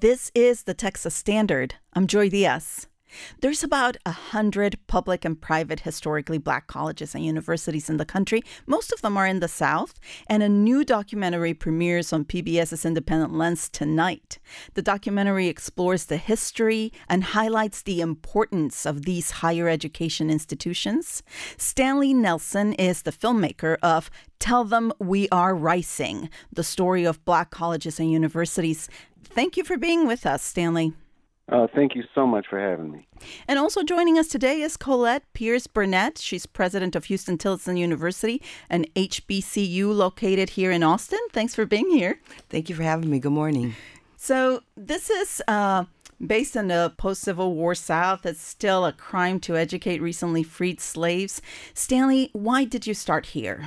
This is the Texas Standard. I'm Joy Diaz. There's about 100 public and private historically Black colleges and universities in the country. Most of them are in the South, and a new documentary premieres on PBS's Independent Lens tonight. The documentary explores the history and highlights the importance of these higher education institutions. Stanley Nelson is the filmmaker of Tell Them We Are Rising, the story of Black colleges and universities. Thank you for being with us, Stanley. Thank you so much for having me. And also joining us today is Colette Pierce Burnett. She's president of Huston-Tillotson University, an HBCU located here in Austin. Thanks for being here. Thank you for having me. Good morning. So this is based in the post-Civil War South. It's still a crime to educate recently freed slaves. Stanley, why did you start here?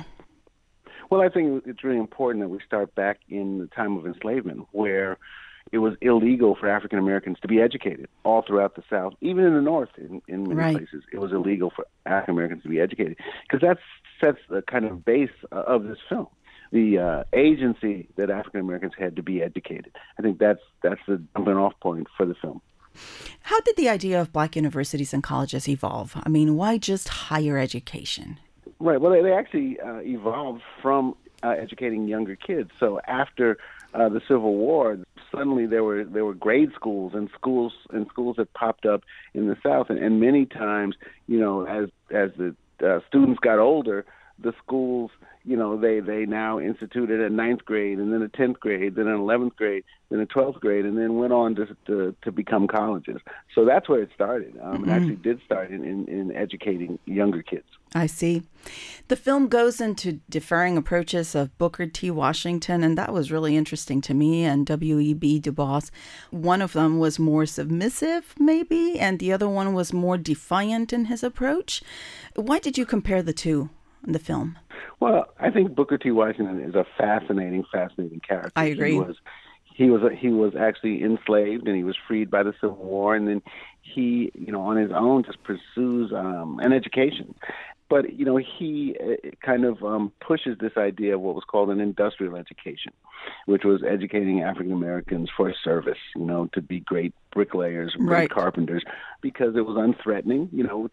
Well, I think it's really important that we start back in the time of enslavement, where it was illegal for African Americans to be educated all throughout the South, even in the North. In many places, it was illegal for African Americans to be educated, because that sets the kind of base of this film. The agency that African Americans had to be educated. I think that's the jumping off point for the film. How did the idea of Black universities and colleges evolve? I mean, why just higher education? Right. Well, they actually evolved from educating younger kids. So after the Civil War, suddenly there were grade schools and schools that popped up in the South, and many times, as the students got older, the schools, they now instituted a 9th grade, and then a 10th grade, then an 11th grade, then a 12th grade, and then went on to become colleges. So that's where it started. It actually did start in educating younger kids. I see. The film goes into differing approaches of Booker T. Washington, and that was really interesting to me, and W.E.B. Du Bois. One of them was more submissive, maybe, and the other one was more defiant in his approach. Why did you compare the two in the film? Well, I think Booker T. Washington is a fascinating character. I agree. He was actually enslaved, and he was freed by the Civil War, and then he, on his own, just pursues an education. But, he kind of pushes this idea of what was called an industrial education, which was educating African Americans for service, to be great bricklayers, great carpenters, because it was unthreatening,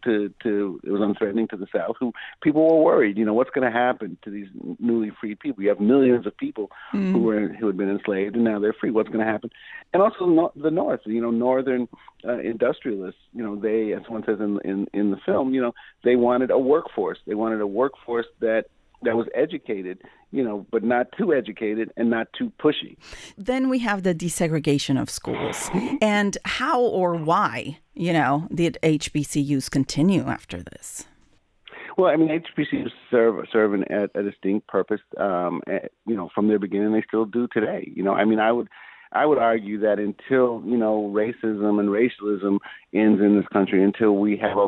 it was unthreatening to the South, who people were worried, what's going to happen to these newly freed people? You have millions of people who had been enslaved, and now they're free. What's going to happen? And also the North, northern industrialists, they, as one says in the film, they wanted a workforce. They wanted a workforce that was educated, but not too educated and not too pushy. Then we have the desegregation of schools. And how or why, did HBCUs continue after this? Well, I mean, HBCUs serve a distinct purpose, from their beginning. They still do today. I would argue that until, racism and racialism ends in this country, until we have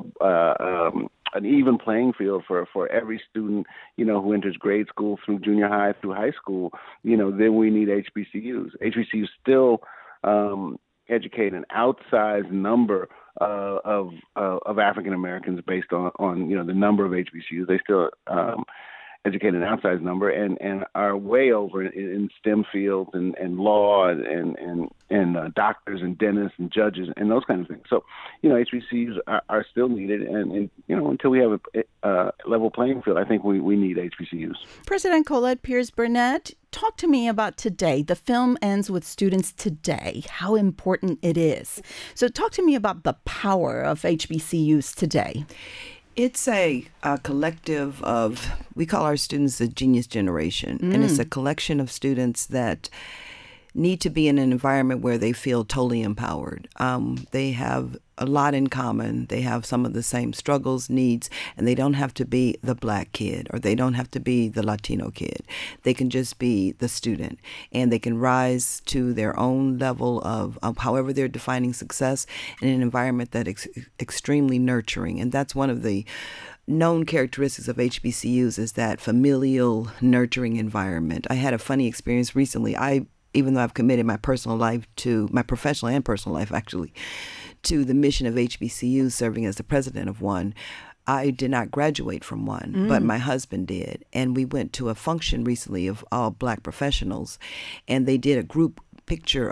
an even playing field for every student, who enters grade school through junior high through high school, then we need HBCUs. HBCUs still educate an outsized number of African Americans based on the number of HBCUs. They still educate an outsized number and are way over in STEM fields and law and doctors and dentists and judges and those kinds of things. So, HBCUs are still needed, and until we have a level playing field, I think we need HBCUs. President Colette Pierce Burnett, talk to me about today. The film ends with students today, how important it is. So talk to me about the power of HBCUs today. It's a collective of, we call our students the Genius Generation, and it's a collection of students that need to be in an environment where they feel totally empowered. They have a lot in common. They have some of the same struggles, needs, and they don't have to be the Black kid or they don't have to be the Latino kid. They can just be the student, and they can rise to their own level of however they're defining success in an environment that is extremely nurturing. And that's one of the known characteristics of HBCUs, is that familial, nurturing environment. I had a funny experience recently. Even though I've committed my personal life to, my professional and personal life actually, to the mission of HBCUs, serving as the president of one, I did not graduate from one, but my husband did. And we went to a function recently of all Black professionals, and they did a group picture of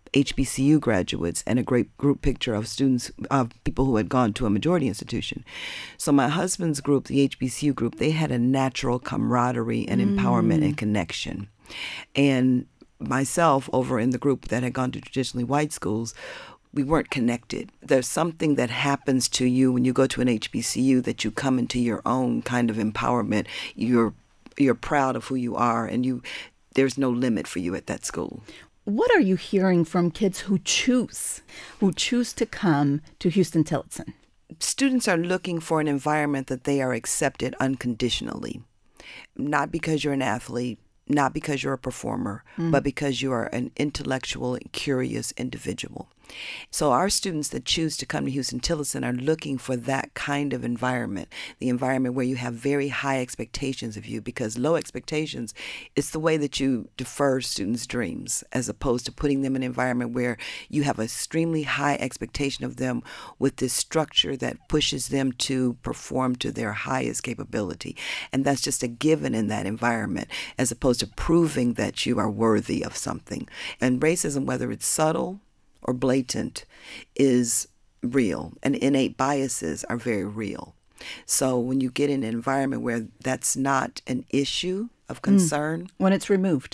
HBCU graduates and a great group picture of students, of people who had gone to a majority institution. So my husband's group, the HBCU group, they had a natural camaraderie and empowerment and connection. And myself, over in the group that had gone to traditionally white schools, we weren't connected. There's something that happens to you when you go to an HBCU that you come into your own kind of empowerment. You're proud of who you are, and there's no limit for you at that school. What are you hearing from kids who choose to come to Huston-Tillotson? Students are looking for an environment that they are accepted unconditionally, not because you're an athlete, not because you're a performer, but because you are an intellectual and curious individual. So our students that choose to come to Huston-Tillotson are looking for that kind of environment, the environment where you have very high expectations of you, because low expectations, it's the way that you defer students' dreams, as opposed to putting them in an environment where you have an extremely high expectation of them with this structure that pushes them to perform to their highest capability. And that's just a given in that environment, as opposed to proving that you are worthy of something. And racism, whether it's subtle or blatant, is real, and innate biases are very real. So when you get in an environment where that's not an issue of concern, when it's removed,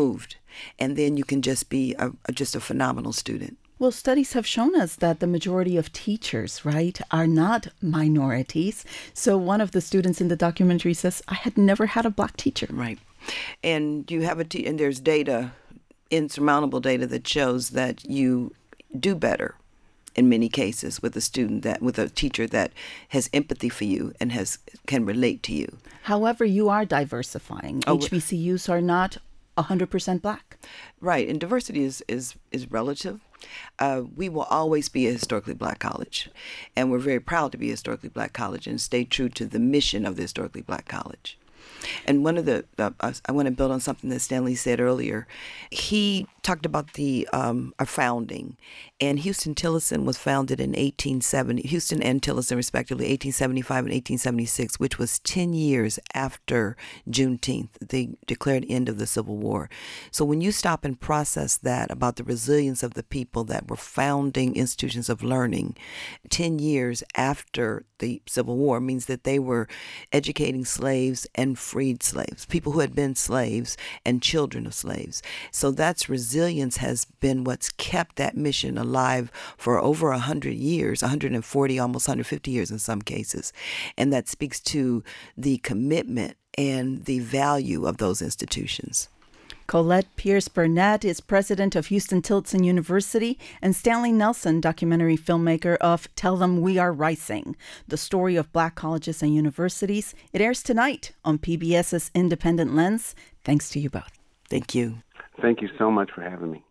and then you can just be just a phenomenal student. Well, studies have shown us that the majority of teachers, right, are not minorities. So one of the students in the documentary says, I had never had a black teacher. Right. And you have and there's data, insurmountable data, that shows that you do better in many cases with a teacher that has empathy for you and can relate to you. However, you are diversifying. HBCUs are not 100% black. Right, and diversity is relative. We will always be a historically black college, and we're very proud to be a historically black college and stay true to the mission of the historically black college. And one of I want to build on something that Stanley said earlier. He talked about our founding, and Huston-Tillotson was founded in 1870. Houston and Tillotson, respectively, 1875 and 1876, which was 10 years after Juneteenth, the declared end of the Civil War. So when you stop and process that about the resilience of the people that were founding institutions of learning 10 years after the Civil War, means that they were educating slaves and freed slaves, people who had been slaves and children of slaves. So that's resilience has been what's kept that mission alive for over 100 years, 140, almost 150 years in some cases. And that speaks to the commitment and the value of those institutions. Colette Pierce Burnett is president of Huston-Tillotson University, and Stanley Nelson, documentary filmmaker of Tell Them We Are Rising, the story of black colleges and universities. It airs tonight on PBS's Independent Lens. Thanks to you both. Thank you. Thank you so much for having me.